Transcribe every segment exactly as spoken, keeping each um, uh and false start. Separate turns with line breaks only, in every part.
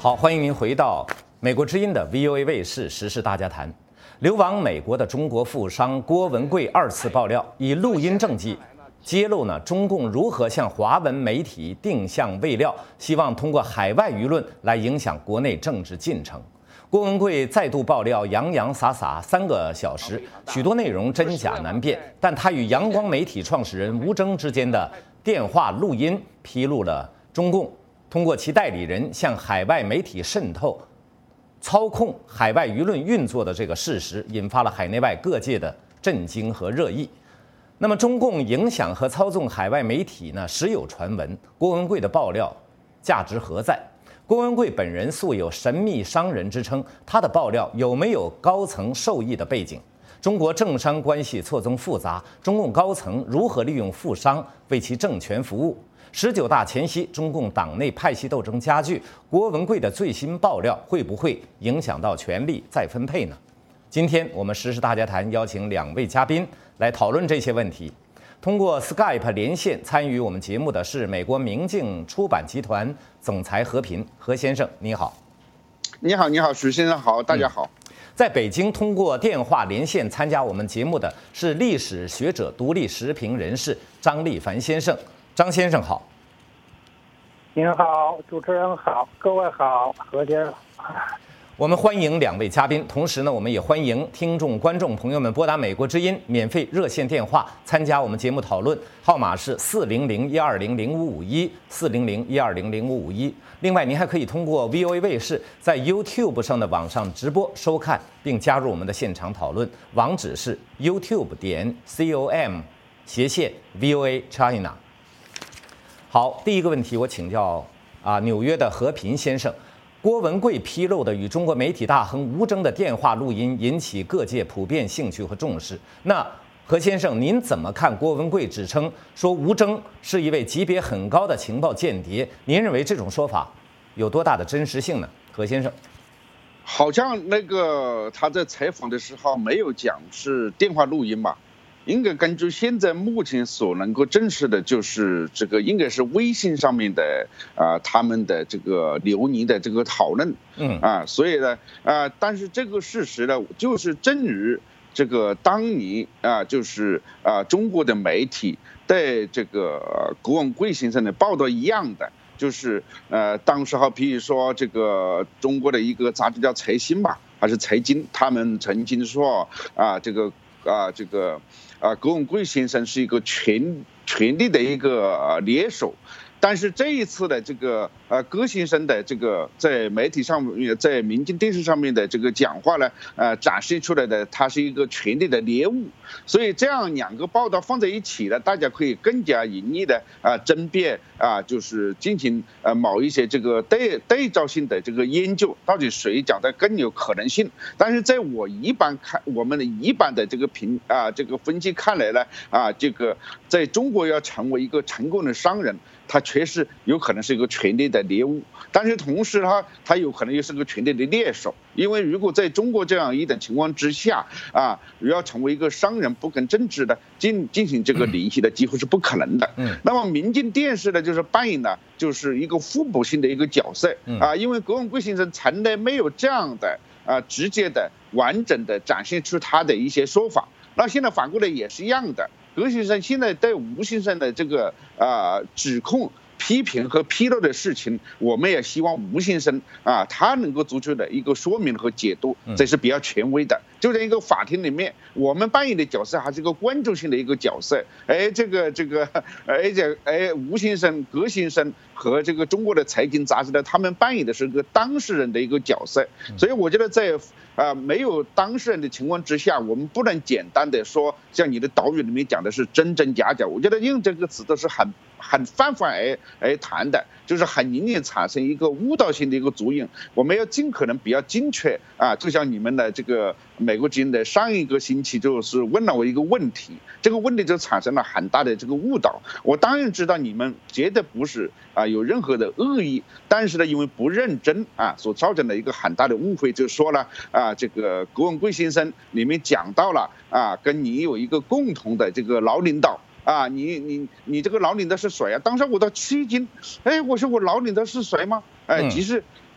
好，欢迎您回到美国之音的 V O A 卫视时事大家谈。流亡美国的中国富商郭文贵二次爆料，以录音证据揭露呢中共如何向华文媒体定向喂料，希望通过海外舆论来影响国内政治进程。郭文贵再度爆料，洋洋洒洒三个小时，许多内容真假难辨，但他与阳光媒体创始人吴峥之间的电话录音披露了中共通过其代理人向海外媒体渗透、操控海外舆论运作的这个事实，引发了海内外各界的震惊和热议。那么，中共影响和操纵海外媒体呢，时有传闻。郭文贵的爆料价值何在？郭文贵本人素有神秘商人之称，他的爆料有没有高层受益的背景？中国政商关系错综复杂，中共高层如何利用富商为其政权服务？十九大前夕，中共党内派系斗争加剧，郭文贵的最新爆料会不会影响到权力再分配呢？今天我们时事大家谈邀请两位嘉宾来讨论这些问题。通过 Skype 连线参与我们节目的是美国明镜出版集团总裁何平，何先生你好。
你好，你好，许先生好，大家好。
嗯、在北京通过电话连线参加我们节目的是历史学者、独立时评人士张立凡先生。张先生好。
您好，主持人好，各位好，何先生。
我们欢迎两位嘉宾，同时呢，我们也欢迎听众、观众朋友们拨打美国之音免费热线电话参加我们节目讨论，号码是四零零一二零零五五一四零零一二零零五五一。另外，您还可以通过 V O A 卫视在 YouTube 上的网上直播收看，并加入我们的现场讨论，网址是 YouTube 点 com 斜线 V O A China。好，第一个问题我请教啊，纽约的何平先生。郭文贵披露的与中国媒体大亨吴峥的电话录音引起各界普遍兴趣和重视。那何先生，您怎么看郭文贵指称说吴峥是一位级别很高的情报间谍？您认为这种说法有多大的真实性呢？何先生，
好像那个他在采访的时候没有讲是电话录音吧？应该根据现在目前所能够证实的，就是这个应该是微信上面的啊、呃，他们的这个流年的这个讨论，嗯啊，所以呢啊、呃，但是这个事实呢，就是正如这个当年啊，就是啊中国的媒体对这个郭文贵先生的报道一样的，就是呃当时候比如说这个中国的一个杂志叫财新吧，还是财经，他们曾经说啊这个啊这个。啊，郭文贵先生是一个权权力的一个猎手，但是这一次的这个呃郭先生的这个在媒体上面，在民进电视上面的这个讲话呢，呃展示出来的他是一个权力的猎物，所以这样两个报道放在一起呢，大家可以更加严厉的啊争辩啊，就是进行呃某一些这个对对照性的这个研究，到底谁讲的更有可能性？但是在我一般看，我们的一般的这个评啊这个分析看来呢，啊这个在中国要成为一个成功的商人，他确实有可能是一个权力的猎物，但是同时他他有可能又是个权力的猎手，因为如果在中国这样一种情况之下啊，要成为一个商人不跟政治的进进行这个联系的几乎是不可能的。嗯，那么民进电视呢，就是扮演了就是一个互补性的一个角色啊，因为郭文贵先生从来没有这样的啊直接的完整的展现出他的一些说法，那现在反过来也是一样的。郭先生现在对吴先生的这个啊、呃、指控、批评和披露的事情，我们也希望吴先生啊他能够做出的一个说明和解读，这是比较权威的。就在一个法庭里面，我们扮演的角色还是一个关注性的一个角色。哎，这个这个，而且哎，吴先生、郭先生和这个中国的财经杂志呢，他们扮演的是一个当事人的一个角色。所以我觉得在啊、呃、没有当事人的情况之下，我们不能简单的说，像你的导语里面讲的是真真假假。我觉得用这个词都是很很泛泛而而谈的，就是很容易产生一个误导性的一个作用。我们要尽可能比较精确啊，就像你们的这个美国之音的上一个星期就是问了我一个问题，这个问题就产生了很大的这个误导。我当然知道你们绝对不是啊有任何的恶意，但是呢，因为不认真啊，所造成的一个很大的误会，就说了啊，这个郭文贵先生里面讲到了啊，跟你有一个共同的这个老领导。啊，你你你这个老领导是谁啊？当时我都吃惊，哎，我说我老领导是谁吗？哎，其实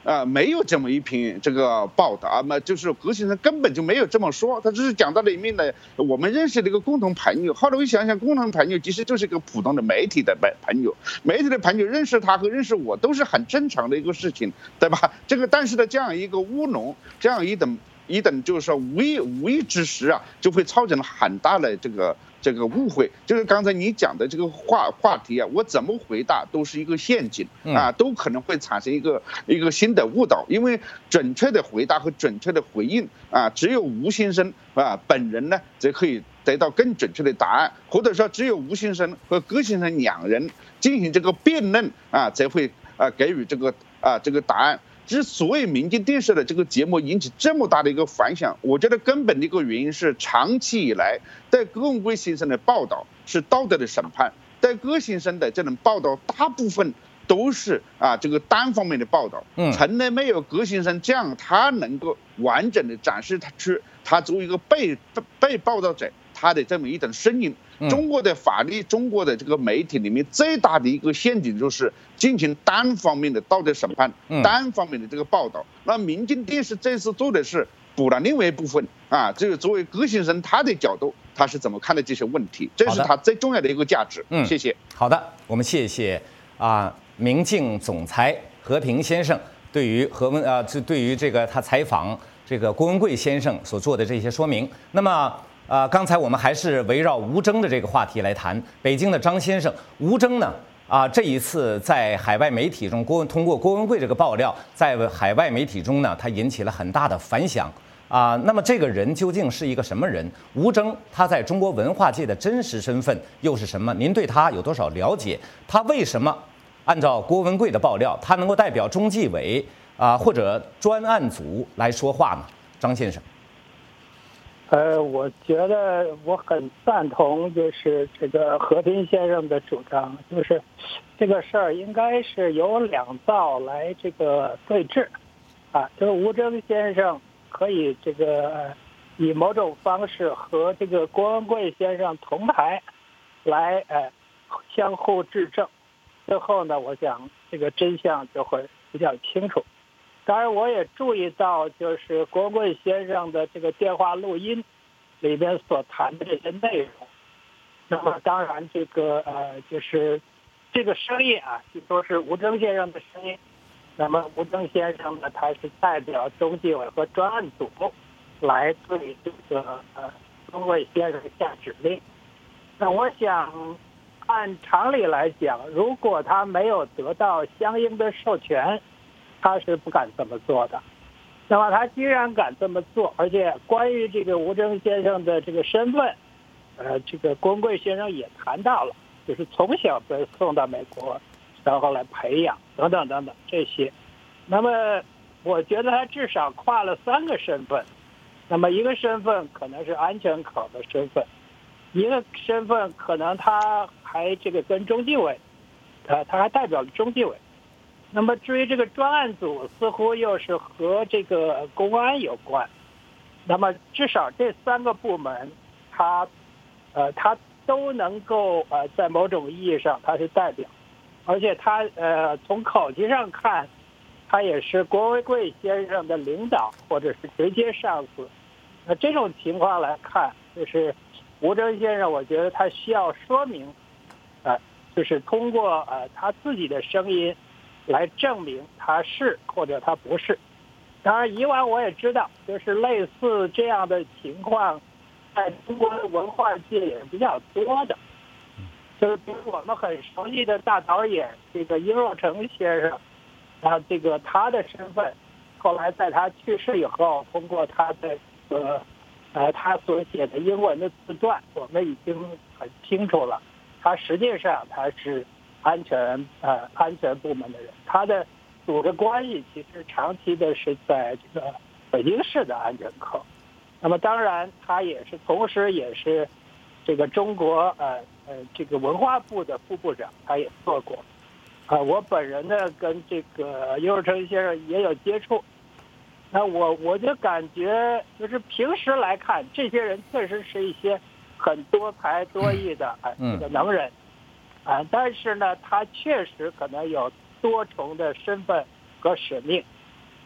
啊、呃，没有这么一篇这个报道啊，那就是葛先生根本就没有这么说，他只是讲到了一面的我们认识的一个共同朋友。后来我想想，共同朋友其实就是一个普通的媒体的朋友，媒体的朋友认识他和认识我都是很正常的一个事情，对吧？这个但是呢，这样一个乌龙，这样一等一等就是说无意无意之时啊，就会造成了很大的这个。这个误会就是刚才你讲的这个话话题啊，我怎么回答都是一个陷阱啊，都可能会产生一个一个新的误导，因为准确的回答和准确的回应啊，只有吴先生啊本人呢才可以得到更准确的答案，或者说只有吴先生和葛先生两人进行这个辩论啊，才会啊给予这个啊这个答案。之所以民间电视的这个节目引起这么大的一个反响，我觉得根本的一个原因是长期以来对葛文贵先生的报道是道德的审判，对葛先生的这种报道大部分都是啊这个单方面的报道，从来没有葛先生这样他能够完整的展示他去他作为一个被被报道者他的这么一种声音。中国的法律，中国的这个媒体里面最大的一个陷阱就是进行单方面的道德审判，单方面的这个报道。那民间电视这次做的是补了另外一部分啊，就是作为葛先生他的角度，他是怎么看待这些问题，这是他最重要的一个价值。嗯，谢谢。
好的，我们谢谢啊，明镜总裁和平先生对于何文啊，这对于这个他采访这个郭文贵先生所做的这些说明。那么。呃，刚才我们还是围绕吴征的这个话题来谈。北京的张先生，吴征呢，啊，这一次在海外媒体中，郭文通过郭文贵这个爆料，在海外媒体中呢，他引起了很大的反响啊。那么这个人究竟是一个什么人？吴征他在中国文化界的真实身份又是什么？您对他有多少了解？他为什么按照郭文贵的爆料，他能够代表中纪委啊或者专案组来说话呢？张先生。
呃，我觉得我很赞同，就是这个和平先生的主张，就是这个事儿应该是由两造来这个对峙，啊，就是吴征先生可以这个以某种方式和这个郭文贵先生同台，来呃相互质证，最后呢，我想这个真相就会比较清楚。当然，我也注意到，就是郭文贵先生的这个电话录音里边所谈的这些内容。那么，当然，这个呃，就是这个声音啊，就说是吴征先生的声音。那么，吴征先生呢，他是代表中纪委和专案组来对这个呃郭文贵先生下指令。那我想，按常理来讲，如果他没有得到相应的授权，他是不敢这么做的。那么他既然敢这么做，而且关于这个吴征先生的这个身份，呃，这个郭文贵先生也谈到了，就是从小被送到美国，然后来培养等等等等这些。那么我觉得他至少跨了三个身份。那么一个身份可能是安全口的身份，一个身份可能他还这个跟中纪委，呃，他还代表了中纪委。那么至于这个专案组，似乎又是和这个公安有关。那么至少这三个部门，他，呃，他都能够呃，在某种意义上他是代表，而且他呃从口气上看，他也是郭文贵先生的领导或者是直接上司。那这种情况来看，就是吴征先生，我觉得他需要说明，呃，就是通过呃他自己的声音来证明他是或者他不是。当然以往我也知道，就是类似这样的情况在中国的文化界也是比较多的。就是比如我们很熟悉的大导演这个殷若成先生，啊，这个他的身份后来在他去世以后，通过他的呃呃他所写的英文的自传，我们已经很清楚了，他实际上他是安全呃安全部门的人，他的组织关系其实长期的是在这个北京市的安全科。那么当然他也是同时也是这个中国呃呃这个文化部的副部长，他也做过。啊、呃，我本人呢跟这个殷若成先生也有接触。那我我就感觉就是平时来看，这些人确实是一些很多才多艺的啊、呃、这个能人。啊，但是呢，他确实可能有多重的身份和使命。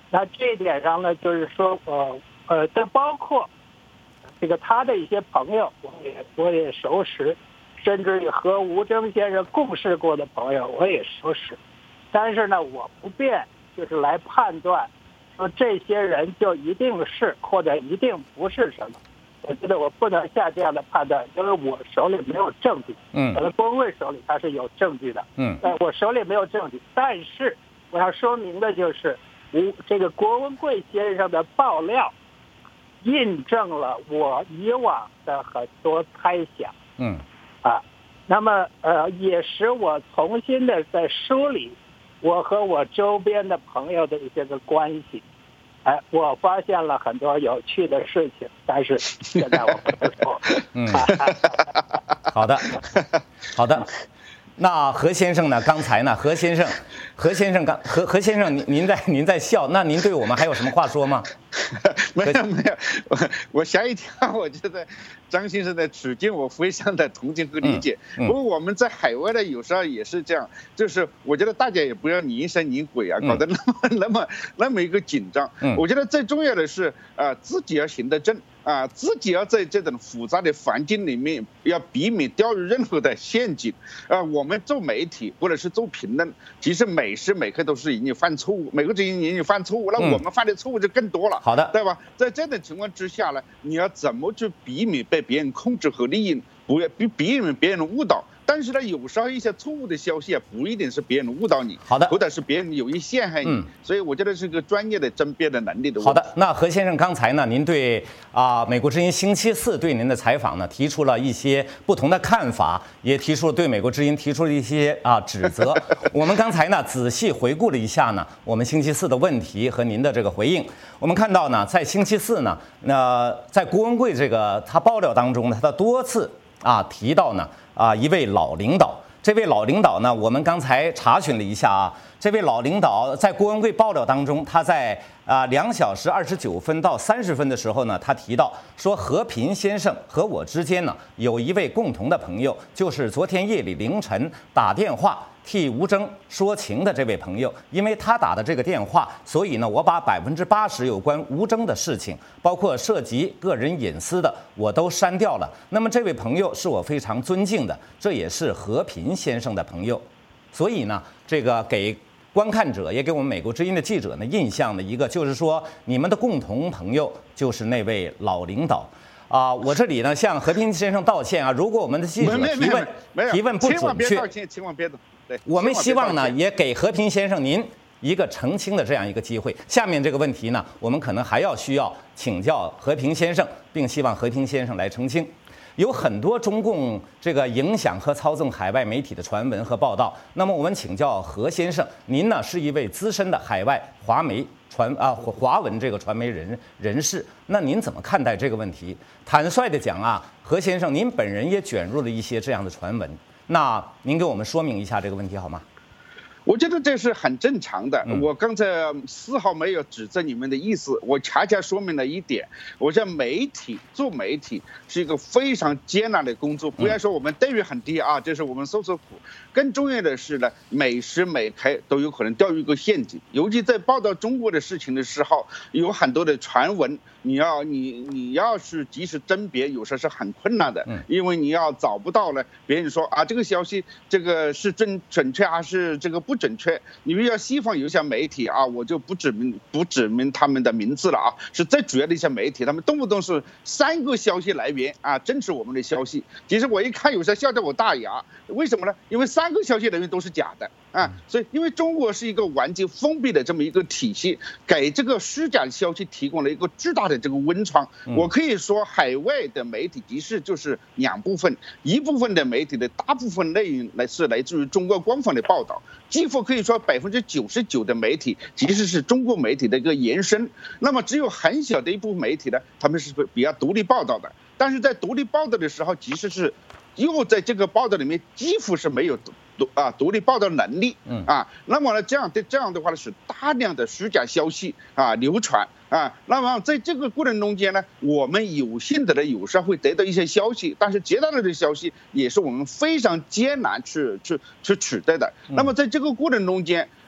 那这一点上呢，就是说，呃呃，这包括这个他的一些朋友，我也我也熟识，甚至于和吴峥先生共事过的朋友，我也熟识。但是呢，我不便就是来判断，说这些人就一定是或者一定不是什么。我觉得我不能下这样的判断，因为我手里没有证据。
嗯，
可能郭文贵手里他是有证据的。
嗯，
但我手里没有证据。但是我要说明的就是，吴这个郭文贵先生的爆料，印证了我以往的很多猜想。
嗯，
啊，那么呃，也使我重新的在梳理我和我周边的朋友的一些个关系。哎，我发现了很多有趣的事情，但是现在我不能说。
嗯，好的，好的。那何先生呢？刚才呢？何先生，何先生刚何何先生，您您在您在笑，那您对我们还有什么话说吗？
没有没有，我我吓一跳，我觉得张先生的处境我非常的同情和理解。
嗯嗯、
不过我们在海外呢，有时候也是这样，就是我觉得大家也不要疑神疑鬼啊，搞得那么、嗯、那么那么一个紧张。
嗯、
我觉得最重要的是啊、呃，自己要行得正。啊，自己要在这种复杂的环境里面，要避免掉入任何的陷阱。啊，我们做媒体或者是做评论，其实每时每刻都是引你犯错误，每个人引你犯错误，那我们犯的错误就更多了。
好的，
对吧？在这种情况之下呢，你要怎么去避免被别人控制和利用，不要避避免别人误导。但是呢，有时候一些错误的消息啊，不一定是别人误导你，
好的，
或者是别人有意陷害你。嗯、所以我觉得是个专业的争辩的能力的问题。
好的，那何先生刚才呢，您对啊、呃、美国之音星期四对您的采访呢，提出了一些不同的看法，也提出了对美国之音提出了一些啊、呃、指责。我们刚才呢仔细回顾了一下呢，我们星期四的问题和您的这个回应。我们看到呢，在星期四呢，那、呃、在郭文贵这个他爆料当中呢，他多次啊提到呢啊一位老领导。这位老领导呢，我们刚才查询了一下啊，这位老领导在郭文贵爆料当中，他在啊两小时二十九分到三十分的时候呢，他提到说，和平先生和我之间呢有一位共同的朋友，就是昨天夜里凌晨打电话替吴峥说情的这位朋友，因为他打的这个电话，所以呢，我把百分之八十有关吴峥的事情，包括涉及个人隐私的，我都删掉了。那么这位朋友是我非常尊敬的，这也是和平先生的朋友，所以呢，这个给观看者也给我们美国之音的记者呢印象的一个就是说，你们的共同朋友就是那位老领导。啊，我这里呢向和平先生道歉啊！如果我们的记者提问提问不准确，
千万别道歉，千万别动。对，
我们希望呢也给和平先生您一个澄清的这样一个机会。下面这个问题呢，我们可能还要需要请教和平先生，并希望和平先生来澄清。有很多中共这个影响和操纵海外媒体的传闻和报道，那么我们请教何先生，您呢是一位资深的海外华媒传啊华文这个传媒人人士，那您怎么看待这个问题？坦率的讲啊，何先生，您本人也卷入了一些这样的传闻，那您给我们说明一下这个问题好吗？
我觉得这是很正常的。我刚才丝毫没有指责你们的意思，我恰恰说明了一点。我说媒体做媒体是一个非常艰难的工作，不要说我们待遇很低啊，这是我们受受苦。更重要的是呢，每时每刻都有可能掉入一个陷阱。尤其在报道中国的事情的时候，有很多的传闻，你要你你要是及时甄别，有时候是很困难的，因为你要找不到了，别人说啊这个消息这个是准准确还是这个不准确？你比如西方有一些媒体啊，我就不指明不指明他们的名字了啊，是最主要的一些媒体，他们动不动是三个消息来源啊，证实我们的消息。其实我一看有时候笑掉我大牙，为什么呢？因为三个消息来源都是假的啊，所以因为中国是一个完全封闭的这么一个体系，给这个虚假消息提供了一个巨大的这个温床。我可以说，海外的媒体其实就是两部分，一部分的媒体的大部分内容来是来自于中国官方的报道，几乎可以说百分之九十九的媒体其实是中国媒体的一个延伸。那么只有很小的一部分媒体呢，他们是比较独立报道的，但是在独立报道的时候，其实是又在这个报道里面几乎是没有独啊独立报道能力啊。那么呢，这样的这样的话呢，是大量的虚假消息啊流传啊。那么在这个过程中间呢，我们有幸的呢，有时候会得到一些消息，但是绝大多数的消息也是我们非常艰难去去去取得的。那么在这个过程中间，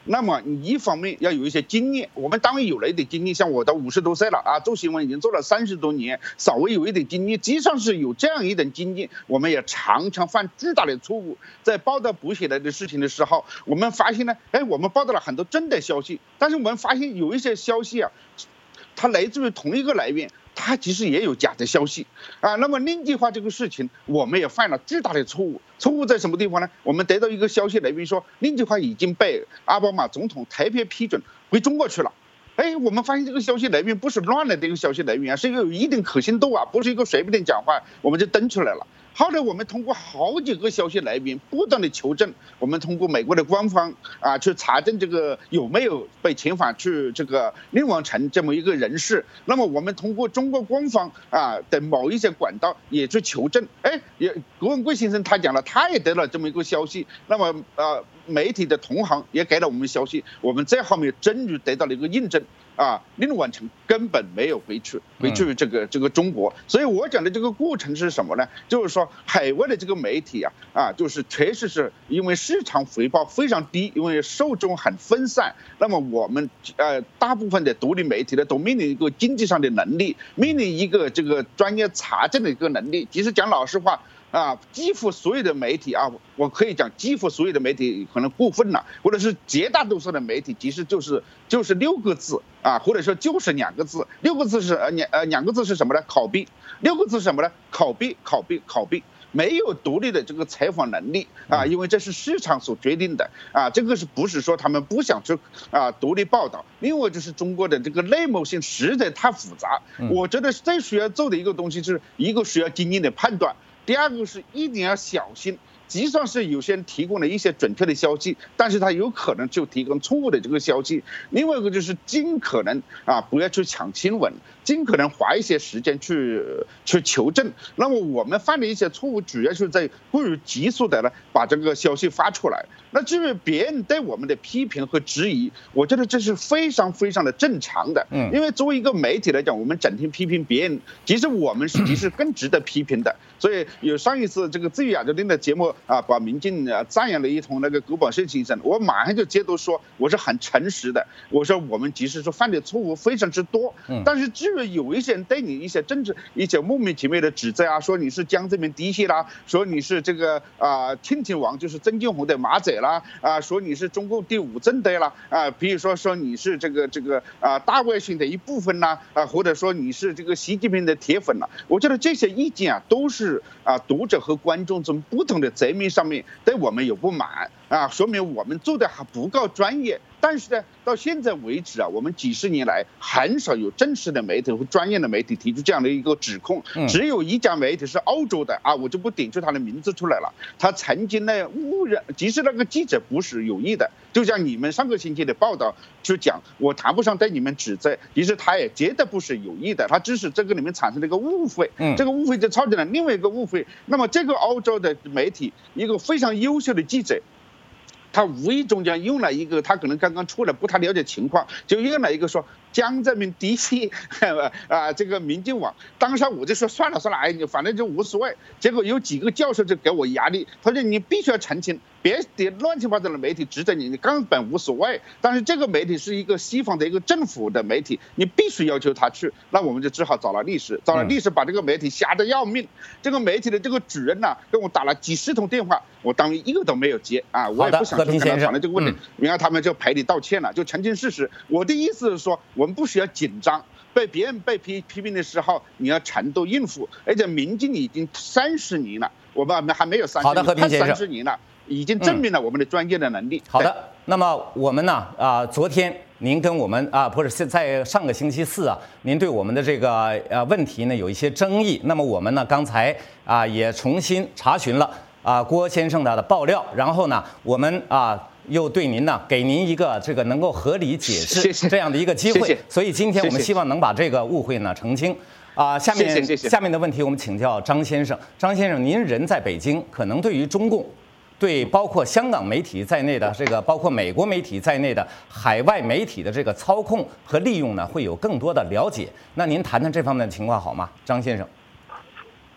那么你一方面要有一些经验，我们当然有了一点经验，像我到五十多岁了啊，做新闻已经做了三十多年，稍微有一点经验，即使是有这样一点经验，我们也常常犯巨大的错误。在报道不起来的事情的时候，我们发现呢，哎，我们报道了很多真的消息，但是我们发现有一些消息啊，它来自于同一个来源。它其实也有假的消息啊，那么令计划这个事情，我们也犯了巨大的错误。错误在什么地方呢？我们得到一个消息来源说，令计划已经被奥巴马总统特别批准回中国去了。哎，我们发现这个消息来源不是乱来的一个消息来源啊，是一个有一定可信度啊，不是一个随便的讲话，我们就登出来了。后来我们通过好几个消息来源不断的求证，我们通过美国的官方啊去查证这个有没有被遣返去这个令王城这么一个人士。那么我们通过中国官方啊的某一些管道也去求证。哎，也郭文贵先生他讲了，他也得了这么一个消息。那么呃媒体的同行也给了我们消息，我们这后面终于得到了一个印证。啊，令王城根本没有回去，回去这个这个中国，所以我讲的这个过程是什么呢？就是说海外的这个媒体啊，啊，就是确实是因为市场回报非常低，因为受众很分散，那么我们呃大部分的独立媒体呢，都面临一个经济上的能力，面临一个这个专业查证的一个能力。其实讲老实话。啊，几乎所有的媒体啊，我可以讲，几乎所有的媒体可能过分了，或者是绝大多数的媒体其实就是就是六个字啊，或者说就是两个字，六个字是呃两呃两个字是什么呢？拷贝，六个字是什么呢？拷贝，拷贝，拷贝。没有独立的这个采访能力啊，因为这是市场所决定的啊，这个是不是说他们不想去啊独立报道？另外就是中国的这个内幕性实在太复杂，我觉得最需要做的一个东西是一个需要经验的判断。第二个是一定要小心，即使是有些人提供了一些准确的消息，但是他有可能就提供错误的这个消息。另外一个就是尽可能啊不要去抢新闻，尽可能花一些时间去去求证。那么我们犯的一些错误，主要是在过于急速的呢把这个消息发出来。那至于别人对我们的批评和质疑，我觉得这是非常非常的正常的。嗯，因为作为一个媒体来讲，我们整天批评别人，其实我们实际是更值得批评的。所以有上一次这个自由亚洲电台节目啊，把民进啊赞扬了一通那个古宝胜先生，我马上就接着说，我是很诚实的，我说我们即使说犯的错误非常之多，但是至于有一些人对你一些政治一些莫名其妙的指责啊，说你是江泽民嫡系啦，说你是这个啊亲亲王就是曾庆红的马仔啦，啊说你是中共第五政队啦，啊比如说说你是这个这个啊大外宣的一部分啦，啊或者说你是这个习近平的铁粉啦，我觉得这些意见啊都是。啊，读者和观众从不同的层面上面对我们有不满啊，说明我们做的还不够专业。但是呢，到现在为止啊，我们几十年来很少有正式的媒体和专业的媒体提出这样的一个指控，只有一家媒体是欧洲的啊，我就不点出他的名字出来了。他曾经呢误认，即使那个记者不是有意的，就像你们上个星期的报道就讲，我谈不上对你们指责，其实他也绝对不是有意的，他只是这个里面产生了一个误会，这个误会就造成了另外一个误会。那么这个欧洲的媒体一个非常优秀的记者。他无意中间用了一个，他可能刚刚出来不太了解情况，就用了一个说江泽民嫡系啊，这个民进网。当时我就说算了算了，哎，你反正就无所谓。结果有几个教授就给我压力，他说你必须要澄清，别的乱七八糟的媒体指责你，你根本无所谓。但是这个媒体是一个西方的一个政府的媒体，你必须要求他去。那我们就只好找了律师，找了律师把这个媒体吓得要命。这个媒体的这个主人呢、啊，跟我打了几十通电话，我当一个都没有接啊，我也不想。和平先生谈了这个问题，然后他们就赔礼道歉了，就澄清事实。我的意思是说，我们不需要紧张，被别人被批批评的时候，你要程度应付。而且民进已经三十年了，我们还没有三十年，
好的，和平先生，
三十年了，已经证明了我们的专业的能力。
好的，那么我们呢啊、呃，昨天您跟我们啊，不是在上个星期四啊，您对我们的这个呃问题呢有一些争议。那么我们呢刚才啊也重新查询了。啊，郭先生的爆料，然后呢，我们啊又对您呢给您一个这个能够合理解释这样的一个机会，
谢谢
所以今天我们希望能把这个误会呢澄清。啊，下面
谢谢谢谢
下面的问题我们请教张先生。张先生，您人在北京，可能对于中共，对包括香港媒体在内的这个，包括美国媒体在内的海外媒体的这个操控和利用呢，会有更多的了解。那您谈谈这方面的情况好吗，张先生？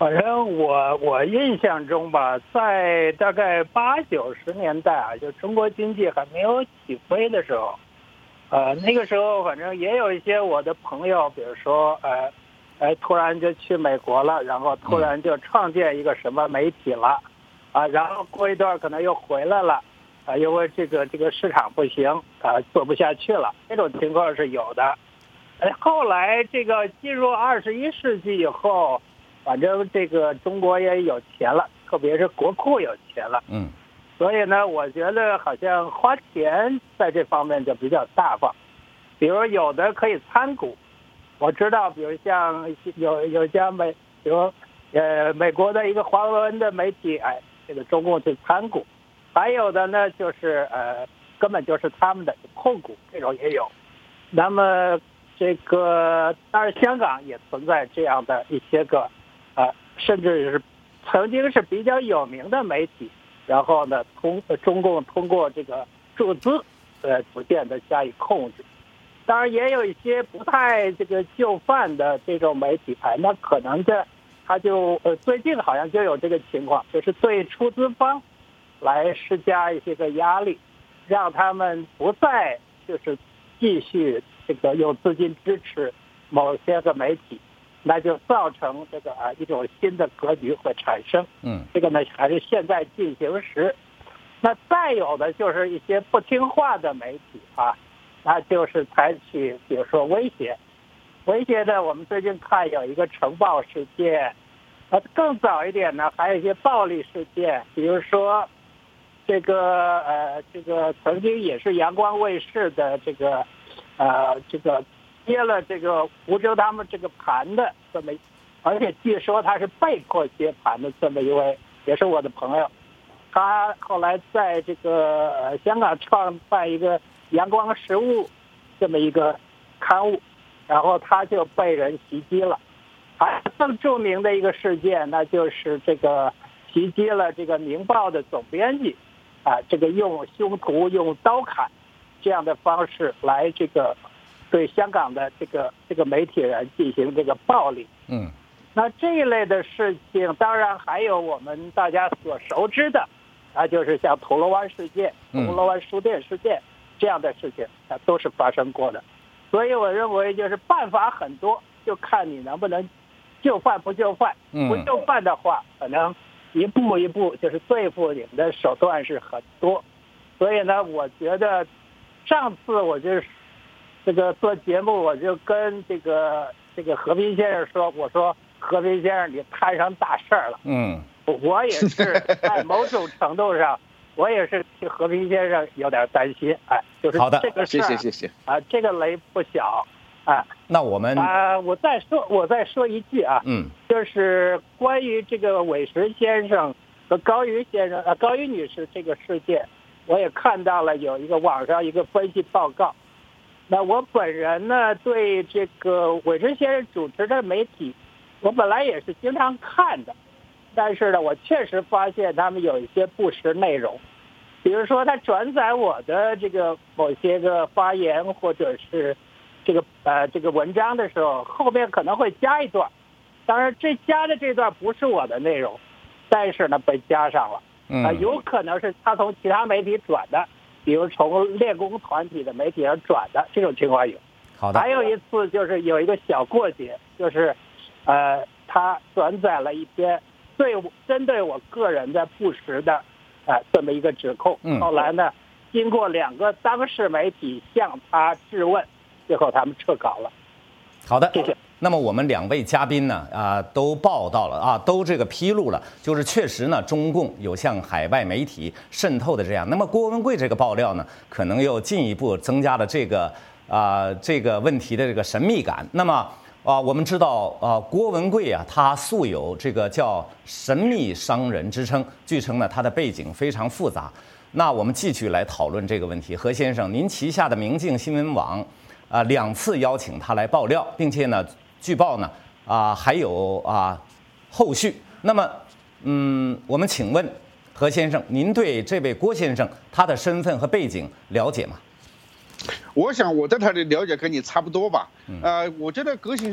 反正我我印象中吧，在大概八九十年代啊，就中国经济还没有起飞的时候，呃，那个时候反正也有一些我的朋友，比如说呃，哎，突然就去美国了，然后突然就创建一个什么媒体了，啊，然后过一段可能又回来了，啊，因为这个这个市场不行，啊，做不下去了，这种情况是有的。哎，后来这个进入二十一世纪以后。反正这个中国也有钱了，特别是国库有钱了，
嗯，
所以呢，我觉得好像花钱在这方面就比较大方，比如有的可以参股，我知道，比如像有有家美，比如呃美国的一个华文的媒体，哎，这个中共去参股，还有的呢就是呃根本就是他们的控股，这种也有，那么这个当然香港也存在这样的一些个。啊，甚至是曾经是比较有名的媒体，然后呢，通中共通过这个注资，呃，逐渐的加以控制。当然，也有一些不太这个就范的这种媒体牌，那可能这他就呃最近好像就有这个情况，就是对出资方来施加一些个压力，让他们不再就是继续这个用资金支持某些个媒体。那就造成这个啊一种新的格局会产生，
嗯，
这个呢还是现在进行时。那再有的就是一些不听话的媒体啊，那就是采取比如说威胁，威胁的我们最近看有一个城暴事件，啊更早一点呢还有一些暴力事件，比如说这个呃这个曾经也是阳光卫视的这个呃这个。接了这个福州他们这个盘的这么，而且据说他是被迫接盘的这么一位，也是我的朋友。他后来在这个、呃、香港创办一个阳光实务这么一个刊物，然后他就被人袭击了。还更著名的一个事件，那就是这个袭击了这个《明报》的总编辑，啊，这个用凶徒用刀砍这样的方式来这个。对香港的这个这个媒体人进行这个暴力，
嗯，
那这一类的事情，当然还有我们大家所熟知的，啊，就是像铜锣湾事件、铜锣湾书店事件这样的事情，啊，都是发生过的。所以我认为，就是办法很多，就看你能不能就范不就范。不就范的话，可能一步一步就是对付你们的手段是很多。所以呢，我觉得上次我就是。这个做节目，我就跟这个这个和平先生说，我说和平先生，你摊上大事儿了。
嗯，
我也是在某种程度上，我也是替和平先生有点担心。哎，就是这个事儿，
谢谢谢谢
啊，这个雷不小。啊，
那我们
啊，我再说我再说一句啊，
嗯，
就是关于这个韦石先生和高瑜先生呃高瑜女士这个事件，我也看到了有一个网上一个分析报告。那我本人呢，对这个韦石先生主持的媒体，我本来也是经常看的，但是呢，我确实发现他们有一些不实内容，比如说他转载我的这个某些个发言或者是这个呃这个文章的时候，后面可能会加一段，当然这加的这段不是我的内容，但是呢被加上了，啊、呃，有可能是他从其他媒体转的。比如从练功团体的媒体上转的这种情况有，
好的。
还有一次就是有一个小过节，就是，呃，他转载了一篇对针对我个人的不实的，呃，这么一个指控。
嗯。
后来呢，经过两个当事媒体向他质问，最后他们撤稿了。
好的，
谢谢。
那么我们两位嘉宾呢，啊、呃，都报道了啊，都这个披露了，就是确实呢，中共有向海外媒体渗透的这样。那么郭文贵这个爆料呢，可能又进一步增加了这个啊、呃、这个问题的这个神秘感。那么啊、呃，我们知道啊、呃，郭文贵啊，他素有这个叫神秘商人之称，据称呢，他的背景非常复杂。那我们继续来讨论这个问题。何先生，您旗下的明镜新闻网啊、呃，两次邀请他来爆料，并且呢。据报呢，啊，还有啊，后续。那么，嗯，我们请问何先生，您对这位郭先生他的身份和背景了解吗？
我想我对他的了解跟你差不多吧。呃，我觉得郭先生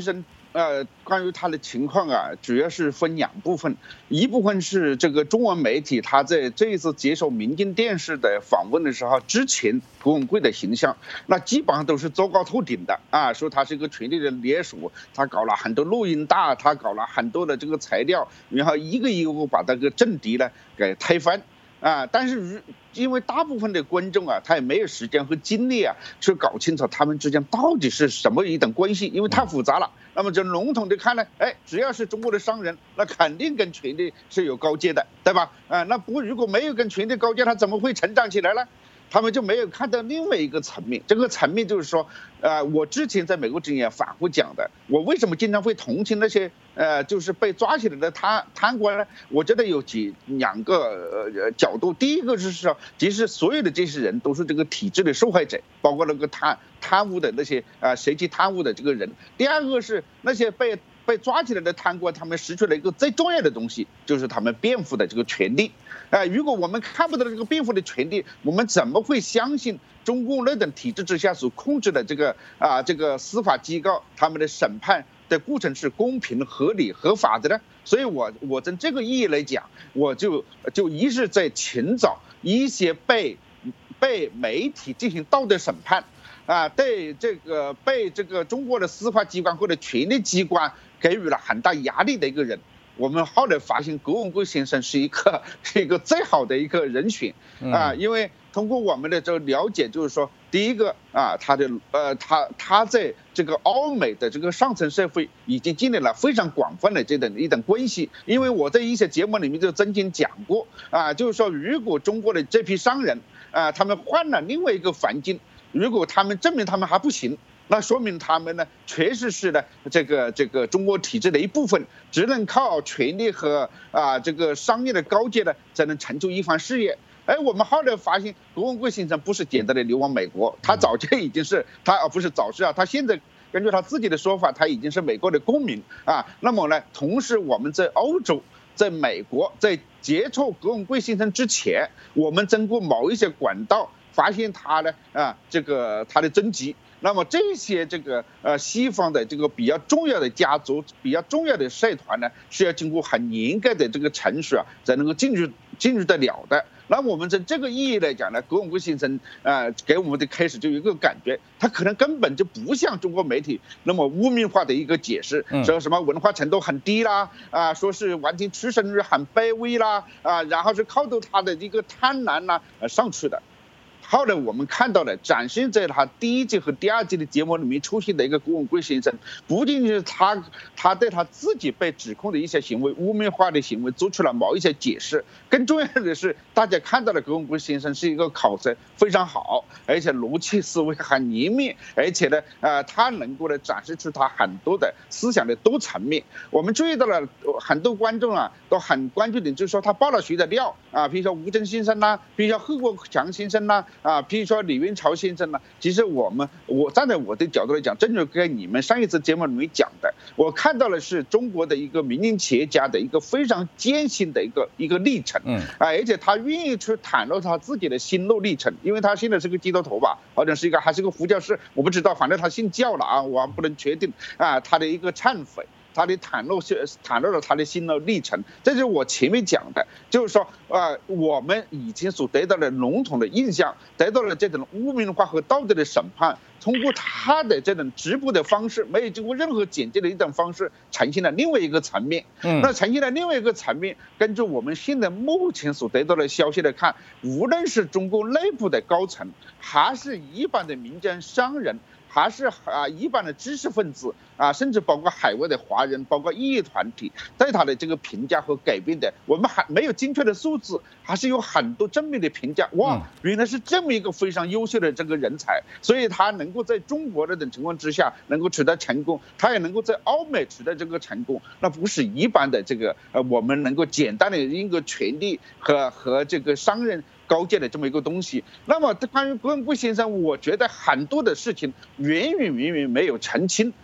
呃，关于他的情况啊，主要是分两部分，一部分是这个中文媒体他在这一次接受民进电视的访问的时候，之前郭文贵的形象，那基本上都是昭告透顶的啊，说他是一个权力的猎鼠，他搞了很多录音带，他搞了很多的这个材料，然后一个一个把这个政敌呢给推翻。啊，但是因为大部分的观众啊，他也没有时间和精力啊，去搞清楚他们之间到底是什么一等关系，因为太复杂了。那么就笼统的看呢，哎，只要是中国的商人，那肯定跟权力是有高阶的，对吧？啊，那不如果没有跟权力高阶，他怎么会成长起来呢？他们就没有看到另外一个层面，这个层面就是说，呃，我之前在美国之前反复讲的，我为什么经常会同情那些呃，就是被抓起来的贪贪官呢？我觉得有几两个呃角度，第一个是说，其实所有的这些人都是这个体制的受害者，包括那个贪贪污的那些啊、呃、涉及贪污的这个人。第二个是那些被被抓起来的贪官，他们失去了一个最重要的东西，就是他们辩护的这个权利。哎、呃，如果我们看不到这个辩护的权利，我们怎么会相信中共那等体制之下所控制的这个啊、呃、这个司法机构他们的审判的过程是公平、合理、合法的呢？所以我我从这个意义来讲，我就就一是在寻找一些被被媒体进行道德审判。啊，对这个被这个中国的司法机关或者权力机关给予了很大压力的一个人，我们后来发现郭文贵先生是一个是一个最好的一个人选啊，因为通过我们的这个了解，就是说，第一个啊，他的呃，他他在这个欧美的这个上层社会已经建立了非常广泛的这等一等关系，因为我在一些节目里面就曾经讲过啊，就是说，如果中国的这批商人啊，他们换了另外一个环境。如果他们证明他们还不行，那说明他们呢确实是呢这个这个中国体制的一部分，只能靠权力和啊这个商业的高阶呢才能成就一番事业。哎，我们后来发现郭文贵先生不是简单的流亡美国，他早就已经是他而不是早是啊，他现在根据他自己的说法，他已经是美国的公民啊。那么呢，同时我们在欧洲、在美国，在接触郭文贵先生之前，我们通过某一些管道。发现他呢啊，这个他的踪迹。那么这些这个呃西方的这个比较重要的家族、比较重要的社团呢，是要经过很严格的这个程序啊，才能够进入进入得了的。那我们从这个意义来讲呢，郭文贵先生呃给我们的开始就有一个感觉，他可能根本就不像中国媒体那么污名化的一个解释，说什么文化程度很低啦，啊，说是完全出身于很卑微啦，啊，然后是靠着他的一个贪婪啦呃上去的。后来我们看到了展现在他第一季和第二季的节目里面出现的一个郭文贵先生，不仅是他他对他自己被指控的一些行为、污名化的行为做出了某一些解释，更重要的是大家看到了郭文贵先生是一个考试非常好，而且逻辑思维很严密，而且呢呃他能够呢展示出他很多的思想的多层面。我们注意到了很多观众啊都很关注点，就是说他爆了谁的料啊，比如说吴峥先生啦，比如说贺国强先生啦。啊，比如说李元朝先生呢，其实我们我站在我的角度来讲，正如跟你们上一次节目里面讲的，我看到的是中国的一个民营企业家的一个非常艰辛的一个一个历程，嗯，啊，而且他愿意去袒露他自己的心路历程，因为他现在是个基督徒吧，好像是一个还是个佛教士，我不知道，反正他信教了啊，我还不能确定啊，他的一个忏悔。他的袒露是袒露了他的心路历程，这就是我前面讲的，就是说，呃，我们以前所得到的笼统的印象，得到了这种污名化和道德的审判，通过他的这种直播的方式，没有经过任何剪辑的一种方式，呈现了另外一个层面。嗯，那呈现了另外一个层面，根据我们现在目前所得到的消息来看，无论是中共内部的高层，还是一般的民间商人。还是啊，一般的知识分子啊，甚至包括海外的华人，包括异议团体，对他的这个评价和改变的，我们还没有精确的数字，还是有很多正面的评价。哇，原来是这么一个非常优秀的这个人才，所以他能够在中国的这种情况之下能够取得成功，他也能够在欧美取得这个成功，那不是一般的这个呃，我们能够简单的一个权利和和这个商人。高阶的这么一个东西，那么关于郭文贵先生，我觉得很多的事情远远远远没有澄清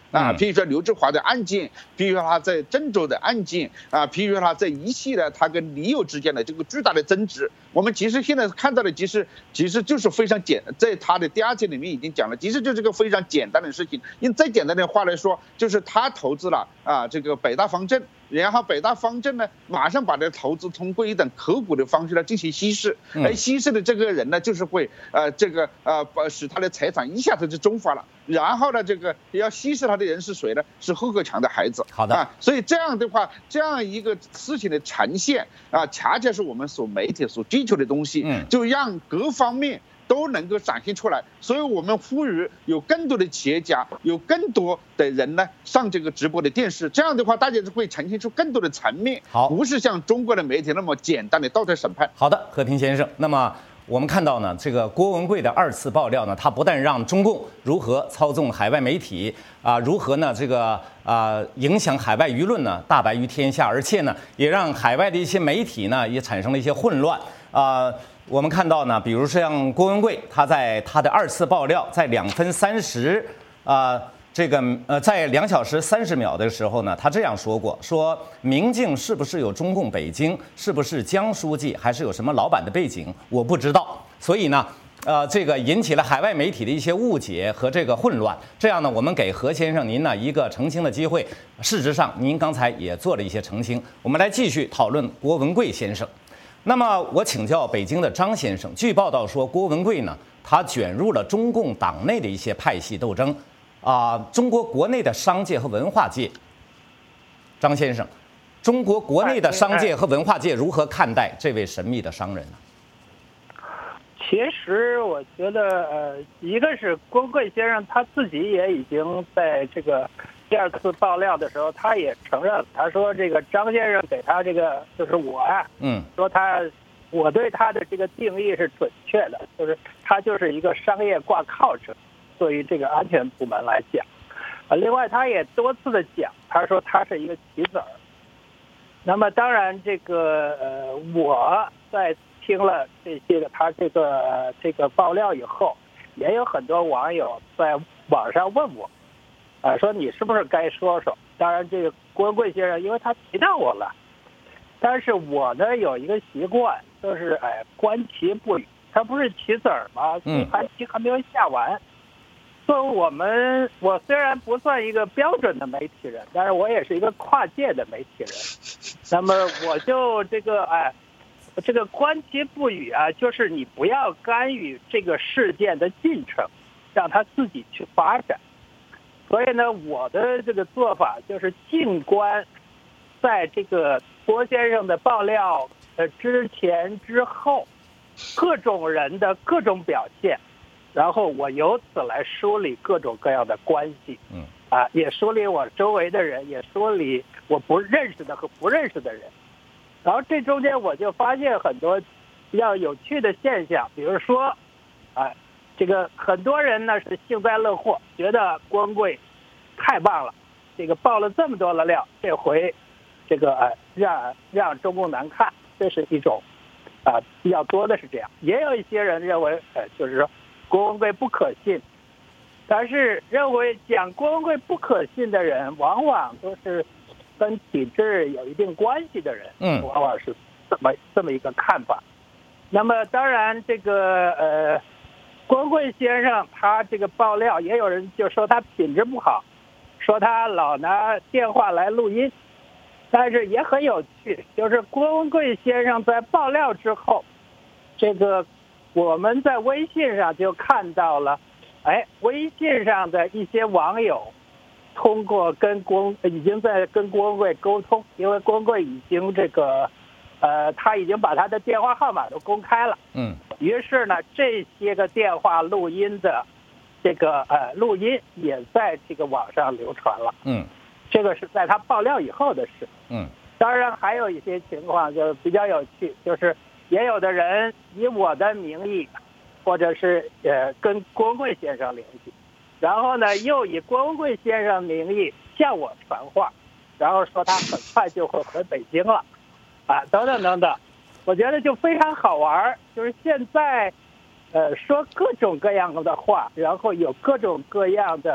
啊，比如说刘志华的案件，比如说他在郑州的案件啊，比如说他在一系列他跟李友之间的这个巨大的争执，我们其实现在看到的，其实其实就是非常简，在他的第二节里面已经讲了，其实就是个非常简单的事情。用再简单的话来说，就是他投资了啊这个北大方正。然后北大方正呢，马上把这个投资通过一种口股的方式来进行稀释，而稀释的这个人呢，就是会呃这个呃使他的财产一下子就蒸发了。然后呢，这个要稀释他的人是谁呢？是侯克强的孩子。
好的，
啊，所以这样的话，这样一个事情的呈现啊，恰恰是我们所媒体所追求的东西，
嗯，
就让各方面都能够展现出来，所以我们呼吁有更多的企业家，有更多的人呢上这个直播的电视，这样的话大家就会呈现出更多的层面，
好，
不是像中国的媒体那么简单的道德审判。
好的，和平先生，那么我们看到呢，这个郭文贵的二次爆料呢，他不但让中共如何操纵海外媒体啊，如何呢这个啊影响海外舆论呢大白于天下，而且呢也让海外的一些媒体呢也产生了一些混乱啊。我们看到呢，比如像郭文贵，他在他的二次爆料，在两分三十啊，这个呃，在两小时三十秒的时候呢，他这样说过：说明镜是不是有中共北京，是不是江书记，还是有什么老板的背景，我不知道。所以呢，呃，这个引起了海外媒体的一些误解和这个混乱。这样呢，我们给何先生您呢一个澄清的机会。事实上，您刚才也做了一些澄清。我们来继续讨论郭文贵先生。那么我请教北京的张先生，据报道说郭文贵呢，他卷入了中共党内的一些派系斗争，啊、呃，中国国内的商界和文化界，张先生，中国国内的商界和文化界如何看待这位神秘的商人呢？
其实我觉得，呃，一个是郭文贵先生他自己也已经在这个第二次爆料的时候，他也承认，他说这个张先生给他这个就是我啊，
嗯，
说他我对他的这个定义是准确的，就是他就是一个商业挂靠者，对于这个安全部门来讲，啊，另外他也多次的讲，他说他是一个棋子儿。那么当然这个呃我在听了这些个他这个、呃、这个爆料以后，也有很多网友在网上问我，啊、呃，说你是不是该说说？当然，这个郭文贵先生，因为他提到我了，但是我呢有一个习惯，就是哎，观棋不语。他不是棋子儿吗？
嗯，
盘棋还没有下完。作为我们，我虽然不算一个标准的媒体人，但是我也是一个跨界的媒体人。那么我就这个哎。这个观棋不语啊，就是你不要干预这个事件的进程，让它自己去发展。所以呢，我的这个做法就是静观，在这个郭先生的爆料呃之前之后，各种人的各种表现，然后我由此来梳理各种各样的关系，
嗯，
啊，也梳理我周围的人，也梳理我不认识的和不认识的人。然后这中间我就发现很多比较有趣的现象，比如说，啊，这个很多人呢是幸灾乐祸，觉得郭文贵太棒了，这个爆了这么多的料，这回这个呃让让中共难看，这是一种啊比较多的是这样。也有一些人认为，呃，就是说郭文贵不可信，但是认为讲郭文贵不可信的人，往往都是跟体制有一定关系的人，
嗯，
往往是这么这么一个看法。那么当然，这个呃，郭文贵先生他这个爆料，也有人就说他品质不好，说他老拿电话来录音。但是也很有趣，就是郭文贵先生在爆料之后，这个我们在微信上就看到了，哎，微信上的一些网友。通过跟郭已经在跟郭文贵沟通，因为郭文贵已经这个，呃，他已经把他的电话号码都公开了。
嗯。于
是呢，这些个电话录音的这个呃录音也在这个网上流传了。
嗯。
这个是在他爆料以后的事。
嗯。
当然还有一些情况就比较有趣，就是也有的人以我的名义，或者是呃跟郭文贵先生联系。然后呢，又以郭文贵先生名义向我传话，然后说他很快就会回北京了，啊，等等等等，我觉得就非常好玩，就是现在，呃，说各种各样的话，然后有各种各样的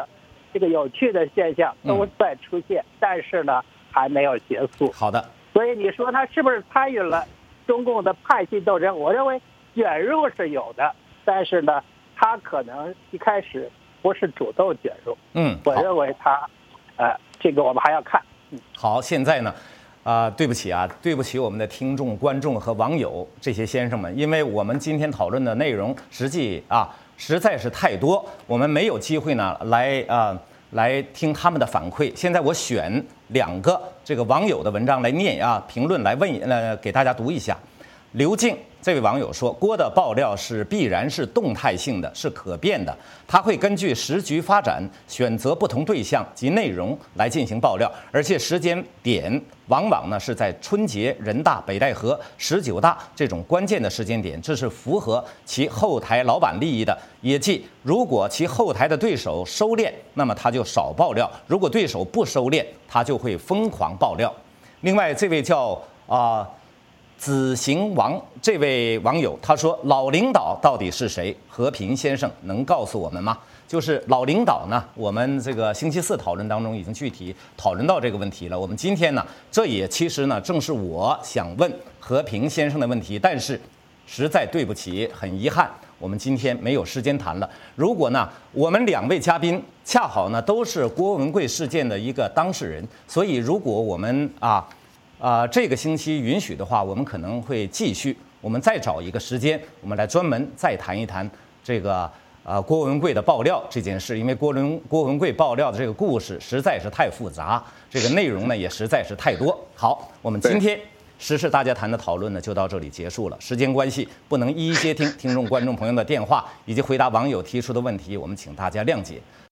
这个有趣的现象都在出现，嗯、但是呢还没有结束。
好的，
所以你说他是不是参与了中共的派系斗争？我认为卷入是有的，但是呢，他可能一开始不是主动卷入。
嗯，
我认为他，呃，这个我们还要看。嗯，
好，现在呢。啊、呃，对不起啊，对不起我们的听众、观众和网友这些先生们，因为我们今天讨论的内容实际啊实在是太多，我们没有机会呢来啊、呃、来听他们的反馈。现在我选两个这个网友的文章来念啊，评论来问呃给大家读一下。刘静这位网友说，郭的爆料是必然是动态性的，是可变的，他会根据时局发展选择不同对象及内容来进行爆料，而且时间点往往呢是在春节、人大、北戴河、十九大这种关键的时间点，这是符合其后台老板利益的。也即，如果其后台的对手收敛，那么他就少爆料；如果对手不收敛，他就会疯狂爆料。另外，这位叫啊。呃子行王这位网友他说，老领导到底是谁？和平先生能告诉我们吗？就是老领导呢，我们这个星期四讨论当中已经具体讨论到这个问题了。我们今天呢，这也其实呢正是我想问和平先生的问题，但是实在对不起，很遗憾，我们今天没有时间谈了。如果呢，我们两位嘉宾恰好呢都是郭文贵事件的一个当事人，所以如果我们啊。啊、呃，这个星期允许的话，我们可能会继续，我们再找一个时间，我们来专门再谈一谈这个呃郭文贵的爆料这件事，因为郭文郭文贵爆料的这个故事实在是太复杂，这个内容呢也实在是太多。好，我们今天时事大家谈的讨论呢就到这里结束了，时间关系不能一一接听听众观众朋友的电话以及回答网友提出的问题，我们请大家谅解。